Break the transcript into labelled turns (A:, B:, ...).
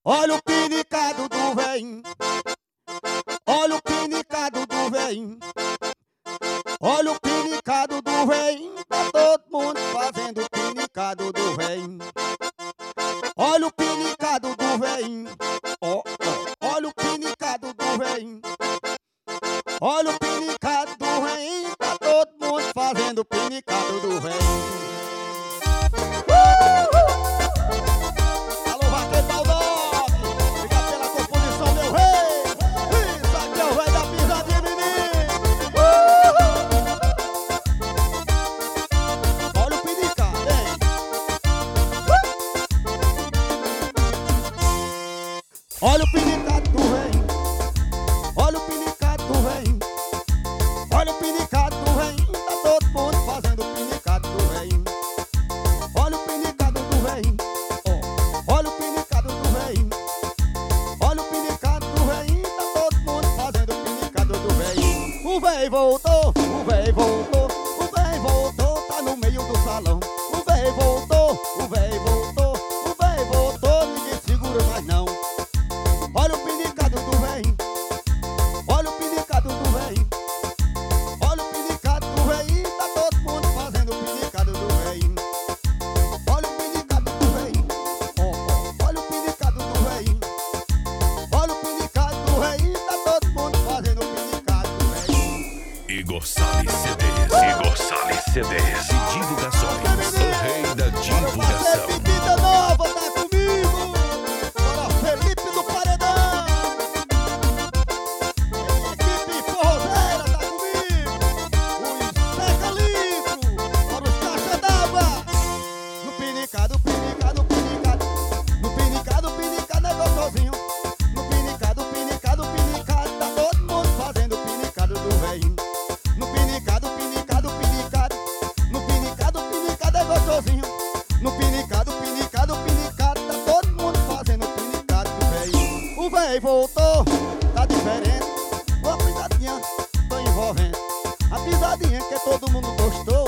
A: Olha o pinicado do véim. Olha o pinicado do véim. Olha o pinicado do véim. Tá todo mundo fazendo o pinicado do véim. Olha o pinicado do véim. Ó, ó. Olha o pinicado do véim. Olha o pinicado do véim. Tá todo mundo fazendo o pinicado do véim. Alô, Vaqueiro Baldock, obrigado pela composição, meu rei. Isso aqui é o rei da pisadinha, menino. Olha o pinicado, hein? Olha o pinicado do rei. Olha o pinicado do rei. Olha o pinicado do rei. Tá todo mundo fazendo o pinicado do rei. Olha o pinicado do rei. Olha o pinicado do rei. Olha o pinicado do rei. Tá todo mundo fazendo o pinicado do rei. O véi voltou, o véi voltou. O véi voltou, tá no meio do salão. O véi voltou, o véi voltou. O véi voltou, ninguém segura mais não. Olha o pinicado do rei. Olha o pinicado do rei. Olha o pinicado do rei. Tá todo mundo fazendo o pinicado do rei. Olha o pinicado do rei. Olha o pinicado do rei. Olha o pinicado do rei. Tá todo mundo fazendo o pinicado do rei.
B: Igor Salles CDs, Igor Salles CDs e divulgações, o rei da divulgação.
A: Bebida nova, tá comigo. Bora, Felipe do Paredão. Equipe forrozeira, tá comigo. O Seca Livro. Bora os caixa d'água. No pinicado, pinicado, pinicado. No pinicado, pinicado é gostosinho. No pinicado, pinicado, pinicado. Tá todo mundo fazendo o pinicado do velhinho. No pinicado, pinicado, pinicado. No pinicado, pinicado é gostosinho. No pinicado, pinicado, pinicado. Tá todo mundo fazendo o pinicado do velhinho. O véi voltou, tá diferente. Uma pisadinha, tô envolvendo. A pisadinha que todo mundo gostou.